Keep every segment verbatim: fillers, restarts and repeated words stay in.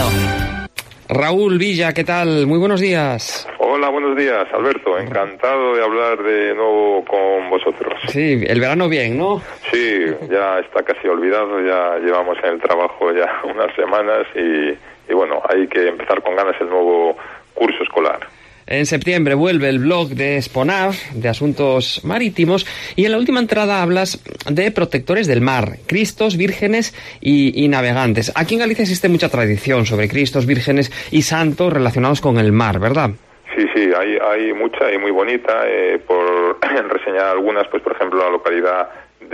verano. Raúl Villa, ¿qué tal? Muy buenos días. Hola, buenos días, Alberto. Encantado de hablar de nuevo con vosotros. Sí, el verano bien, ¿no? Sí, ya está casi olvidado, ya llevamos en el trabajo ya unas semanas y, y bueno, hay que empezar con ganas el nuevo curso escolar. En septiembre vuelve el blog de SPONAV, de Asuntos Marítimos, y en la última entrada hablas de protectores del mar, cristos, vírgenes y, y navegantes. Aquí en Galicia existe mucha tradición sobre cristos, vírgenes y santos relacionados con el mar, ¿verdad? Sí, sí, hay, hay mucha y muy bonita. Eh, por reseñar algunas, pues por ejemplo la localidad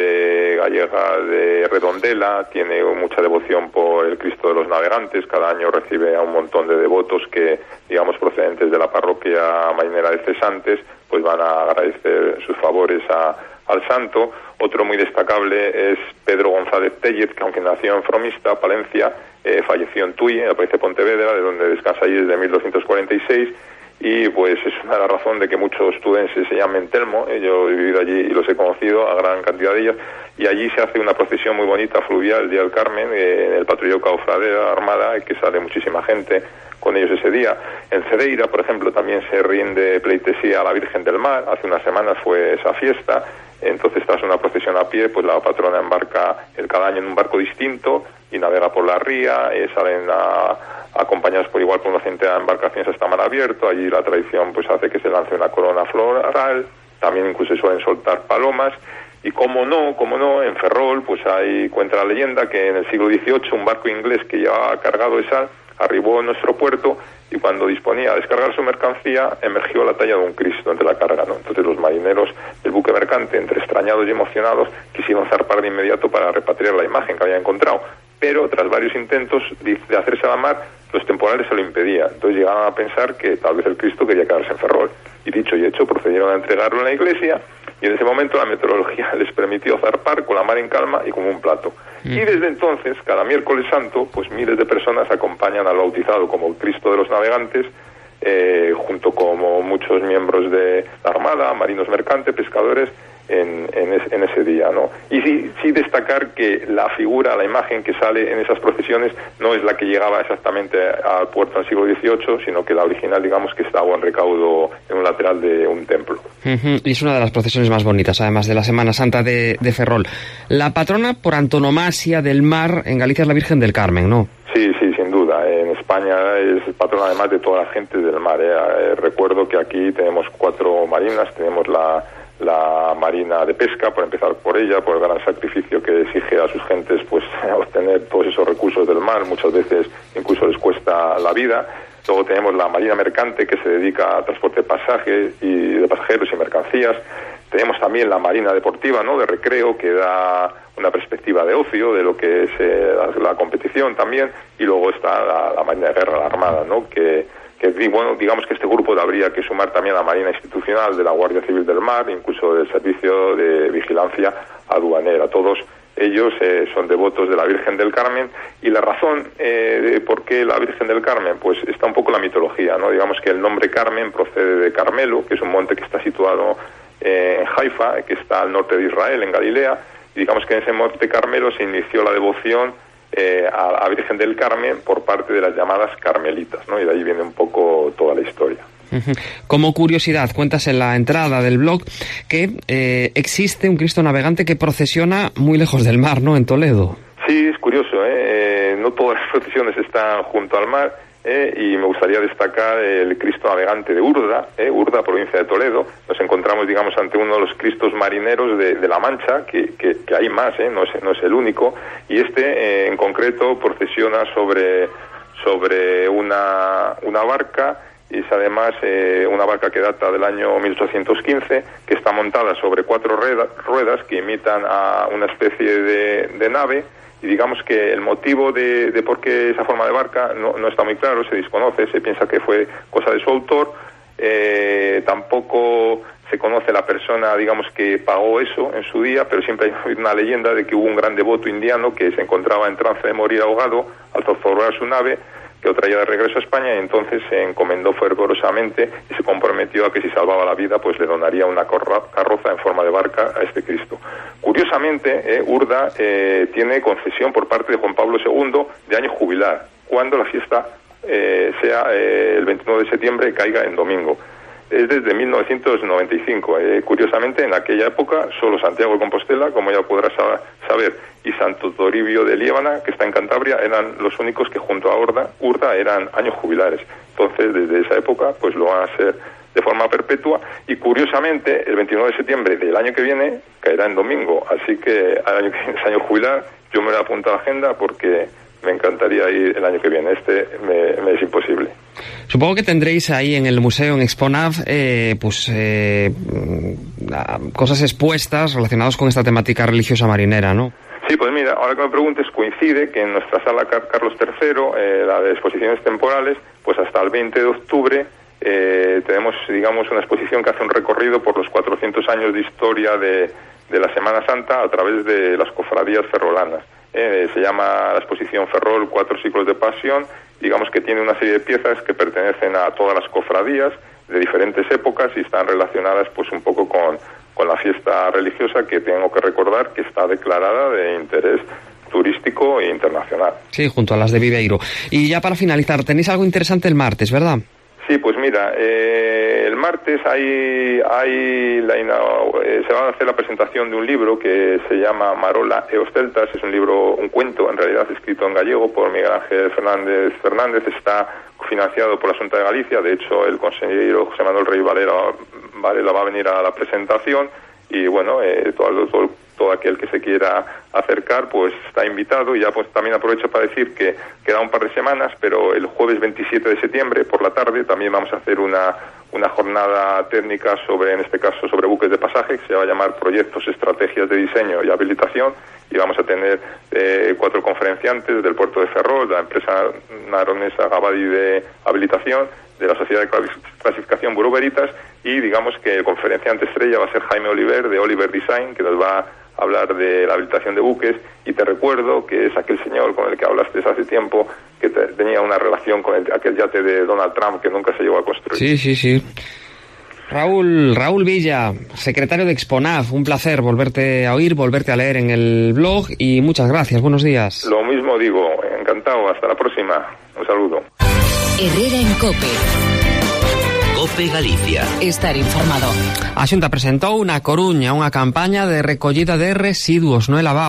de gallega de Redondela tiene mucha devoción por el Cristo de los Navegantes. Cada año recibe a un montón de devotos que, digamos, procedentes de la parroquia marinera de Cesantes, pues van a agradecer sus favores a, al santo. Otro muy destacable es Pedro González Tellez, que aunque nació en Fromista, Palencia, eh, falleció en Tui, en la provincia de Pontevedra, de donde descansa allí desde mil doscientos cuarenta y seis. Y pues es una de las razones de que muchos tudenses se llamen Telmo. eh, yo he vivido allí y los he conocido a gran cantidad de ellas, y allí se hace una procesión muy bonita fluvial el día del Carmen, eh, en el patrullo Cofradía Armada, que sale muchísima gente con ellos ese día. En Cedeira, por ejemplo, también se rinde pleitesía a la Virgen del Mar. Hace unas semanas fue esa fiesta. Entonces, tras una procesión a pie, pues la patrona embarca el cada año en un barco distinto y navega por la ría. eh, salen a acompañados por igual por una centena de embarcaciones hasta mar abierto. Allí la tradición pues hace que se lance una corona floral, también incluso se suelen soltar palomas, y como no, como no, en Ferrol pues hay, cuenta la leyenda que en el siglo dieciocho un barco inglés que llevaba cargado de sal arribó en nuestro puerto, y cuando disponía a descargar su mercancía emergió la talla de un Cristo entre la carga, ¿no? Entonces los marineros del buque mercante, entre extrañados y emocionados, quisieron zarpar de inmediato para repatriar la imagen que habían encontrado, pero tras varios intentos de hacerse a la mar, los temporales se lo impedían. Entonces llegaron a pensar que tal vez el Cristo quería quedarse en Ferrol, y dicho y hecho procedieron a entregarlo en la iglesia, y en ese momento la meteorología les permitió zarpar con la mar en calma y como un plato. Mm. Y desde entonces, cada miércoles santo, pues miles de personas acompañan al bautizado como el Cristo de los Navegantes, eh, junto con muchos miembros de la Armada, marinos mercantes, pescadores, en, en, es, en ese día, ¿no? Y sí, sí destacar que la figura, la imagen que sale en esas procesiones no es la que llegaba exactamente al puerto en el siglo dieciocho, sino que la original, digamos, que estaba en recaudo en un lateral de un templo. Uh-huh. Y es una de las procesiones más bonitas, además de la Semana Santa de, de Ferrol. La patrona por antonomasia del mar en Galicia es la Virgen del Carmen, ¿no? Sí, sí, sin duda. En España es patrona además de toda la gente del mar, ¿eh? Eh, recuerdo que aquí tenemos cuatro marinas, tenemos la la marina de pesca, por empezar por ella, por el gran sacrificio que exige a sus gentes pues obtener todos esos recursos del mar, muchas veces incluso les cuesta la vida. Luego tenemos la marina mercante, que se dedica a transporte de pasajes y de pasajeros y mercancías. Tenemos también la marina deportiva, ¿no?, de recreo, que da una perspectiva de ocio, de lo que es eh, la, la competición también. Y luego está la, la marina de guerra, la armada, ¿no?, que que bueno, digamos que este grupo habría que sumar también a la Marina Institucional de la Guardia Civil del Mar, incluso del Servicio de Vigilancia Aduanera. Todos ellos eh, son devotos de la Virgen del Carmen, y la razón eh, de por qué la Virgen del Carmen, pues está un poco en la mitología, ¿no? Digamos que el nombre Carmen procede de Carmelo, que es un monte que está situado eh, en Haifa, que está al norte de Israel, en Galilea, y digamos que en ese monte Carmelo se inició la devoción Eh, a la Virgen del Carmen por parte de las llamadas carmelitas, ¿no? Y de ahí viene un poco toda la historia. Uh-huh. Como curiosidad, cuentas en la entrada del blog que eh, existe un Cristo navegante que procesiona muy lejos del mar, ¿no?, en Toledo. Sí, es curioso, ¿eh? No todas las procesiones están junto al mar, ¿eh? Y me gustaría destacar el Cristo navegante de Urda, ¿eh? Urda, provincia de Toledo. Nos encontramos, digamos, ante uno de los Cristos marineros de, de la Mancha, que, que, que hay más, ¿eh? no, es, no es el único, y este eh, en concreto procesiona sobre, sobre una, una barca, y es además eh, una barca que data del año mil ochocientos quince, que está montada sobre cuatro ruedas, ruedas que imitan a una especie de, de nave. Y digamos que el motivo de, de por qué esa forma de barca no, no está muy claro, se desconoce, se piensa que fue cosa de su autor, eh, tampoco se conoce la persona, digamos, que pagó eso en su día, pero siempre hay una leyenda de que hubo un gran devoto indiano que se encontraba en trance de morir ahogado al zozobrar su nave, que lo traía de regreso a España, y entonces se encomendó fervorosamente y se comprometió a que si salvaba la vida pues le donaría una carroza en forma de barca a este Cristo. Curiosamente, eh, Urda eh, tiene concesión por parte de Juan Pablo segundo de año jubilar, cuando la fiesta eh, sea eh, el veintinueve de septiembre, caiga en domingo. Es desde mil novecientos noventa y cinco. Eh, curiosamente, en aquella época, solo Santiago de Compostela, como ya podrás saber, y Santo Toribio de Liébana, que está en Cantabria, eran los únicos que junto a Urda, Urda eran años jubilares. Entonces, desde esa época, pues lo van a hacer de forma perpetua, y curiosamente, el veintinueve de septiembre del año que viene caerá en domingo. Así que al año que viene es año jubilar, yo me lo he apuntado a la agenda porque me encantaría ir el año que viene. Este me, me es imposible. Supongo que tendréis ahí en el museo, en Exponav, eh, pues eh, cosas expuestas relacionadas con esta temática religiosa marinera, ¿no? Sí, pues mira, ahora que me preguntes, coincide que en nuestra sala Carlos tercero, eh, la de exposiciones temporales, pues hasta el veinte de octubre eh, tenemos, digamos, una exposición que hace un recorrido por los cuatrocientos años de historia de, de la Semana Santa a través de las cofradías ferrolanas. Eh, se llama la exposición Ferrol, Cuatro Siglos de Pasión. Digamos que tiene una serie de piezas que pertenecen a todas las cofradías de diferentes épocas y están relacionadas pues un poco con, con la fiesta religiosa, que tengo que recordar que está declarada de interés turístico e internacional. Sí, junto a las de Viveiro. Y ya para finalizar, tenéis algo interesante el martes, ¿verdad? Sí, pues mira, eh, el martes hay, hay la, eh, se va a hacer la presentación de un libro que se llama Marola e os Celtas. Es un libro, un cuento, en realidad escrito en gallego por Miguel Ángel Fernández Fernández. Está financiado por la Xunta de Galicia. De hecho, el consejero José Manuel Rey Varela, Varela va a venir a la presentación y bueno, eh, todo, todo, todo aquel que se quiera acercar pues está invitado. Y ya pues también aprovecho para decir que queda un par de semanas, pero el jueves veintisiete de septiembre por la tarde también vamos a hacer una una jornada técnica sobre, en este caso, sobre buques de pasaje, que se va a llamar Proyectos, Estrategias de Diseño y Habilitación, y vamos a tener eh, cuatro conferenciantes del puerto de Ferrol, de la empresa naronesa Gabadi de Habilitación, de la Sociedad de Clasificación Bureau Veritas, y digamos que el conferenciante estrella va a ser Jaime Oliver, de Oliver Design, que nos va a hablar de la habilitación de buques. Y te recuerdo que es aquel señor con el que hablaste hace tiempo, que te, tenía una relación con el, aquel yate de Donald Trump que nunca se llegó a construir. Sí, sí, sí. Raúl, Raúl Villa, secretario de Exponav, un placer volverte a oír, volverte a leer en el blog, y muchas gracias, buenos días. Lo mismo digo, encantado, hasta la próxima, un saludo. Herrera en COPE. COPE Galicia. Estar informado. A Xunta presentou na Coruña unha campaña de recollida de residuos no elevado.